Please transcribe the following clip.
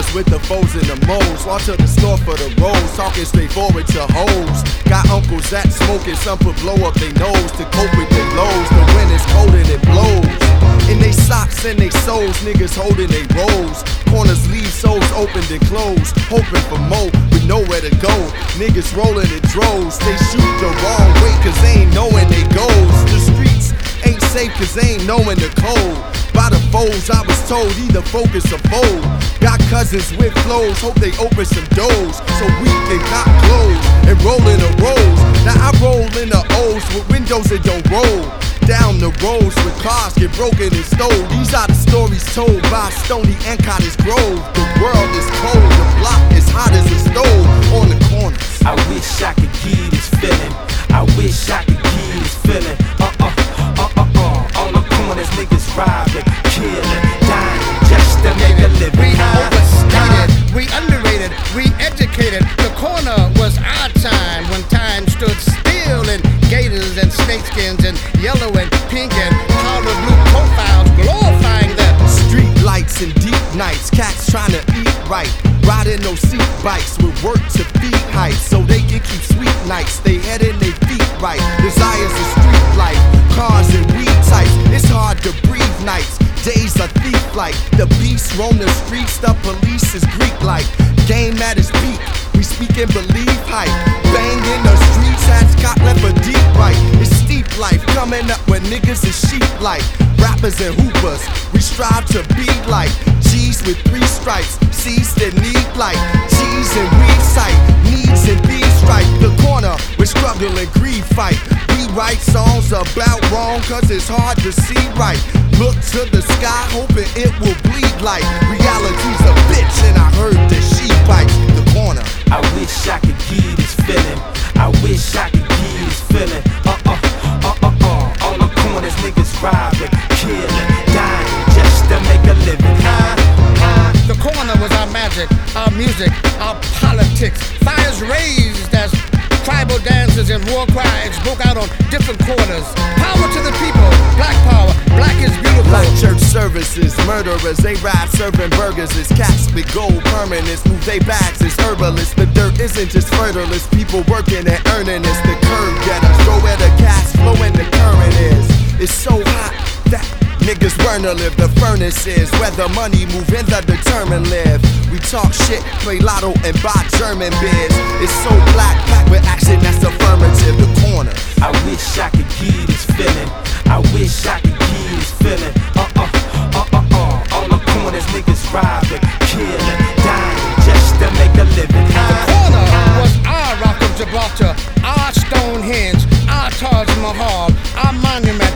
was with the foes and the moles. Walk to the store for the rolls, talking straightforward to hoes. Got uncles that smoking, some put blow up their nose to cope with their lows. The wind is cold and it blows. In they socks and they soles, niggas holding they rolls. Corners leave souls opened and closed, hoping for more with nowhere to go. Niggas rolling in droves, they shoot the wrong way cause they ain't knowing they goals. The streets ain't safe cause they ain't knowing the code. By the foes I was told either focus or fold. Got cousins with flows, hope they open some doors so we can cop clothes and roll in the rolls. Now I roll in the O's with windows that don't roll. Down the roads where cars get broken and stole. These are the stories told by Stony and Cottage Grove. The world is cold, the block is hot as a stove on the corners. I wish I could give this feeling. I wish I could give this feeling. On the corners, niggas robbing, killing, dying just to make a living. We overstated, we underrated, we educated. The corner was our time when time stood still in gators and snakeskins and yellow and pink and powder blue profiles glorifying the street lights and deep nights. Cats trying to eat right, riding those seat bikes with work to feed heights so they can keep sweet nights. They head and they feet right. Desires of street life, cars and weed types. It's hard to breathe nights. Days are thief-like. The beast roam the streets. The police is Greek-like. Game at its peak. We speak and believe hype. Bang in the streets. Hats got left for deep right. It's steep life. Coming up where niggas is sheep like. Rappers and hoopers. We strive to be like G's with 3 stripes. C's that need light. G's and weed sight. Needs and bees right. The corner with struggle and greed fight. We write songs about wrong cause it's hard to see right. Look to the sky hoping it will bleed like reality's a bitch and I heard that she bites the corner. I wish I could give this feeling. I wish I could give this feeling. On the corners, niggas robbing, killing, dying just to make a living. The corner was our magic, our music, our politics. Fires raised as tribal dances and war cries broke out on different corners. Power to the people, black power, black is beautiful. Like church services, murderers, they ride serving burgers. It's cats with gold permanents, move they bags, it's herbalists. The dirt isn't just fertile, it's people working and earning. It's the curb getters, go where the cash flow and the current is. It's so hot that niggas burn to live. The furnace is where the money move and the determined live. We talk shit, play lotto and buy German beers. It's so black, packed with action that's affirmative. The corner. I wish I could give this feeling. I wish I could give this feeling. On the corners, niggas robbing, killing, dying just to make a living. The corner was our Rock of Gibraltar, our Stonehenge, our Taj Mahal, our monument.